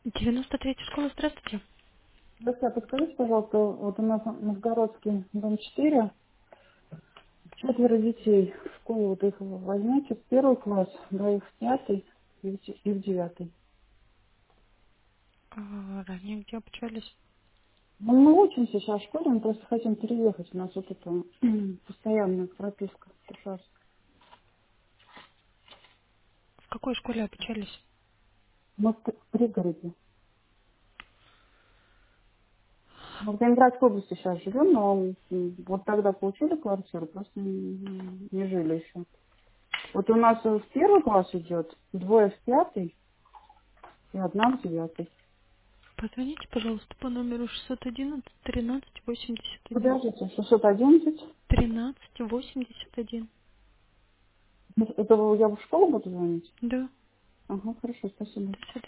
93-я школа, здравствуйте. Друзья, подскажите, пожалуйста, вот у нас Новгородский дом 4, четверо детей. В школу вот их возьмете в первый класс, двоих в пятый и в девятый. Ранее где обучались? Ну, мы учимся сейчас в школе, мы просто хотим переехать. У нас вот это постоянная прописка. Пожалуйста. В какой школе обучались? Мы в пригороде. Мы в Ленинградской области сейчас живем, но вот тогда получили квартиру, просто не жили еще. Вот у нас в первый класс идет, двое в пятый и одна в девятый. Позвоните, пожалуйста, по номеру 611 13 81. Подождите, 611. 13 81. Это я в школу буду звонить? Да, Ага, хорошо, спасибо. до свидания.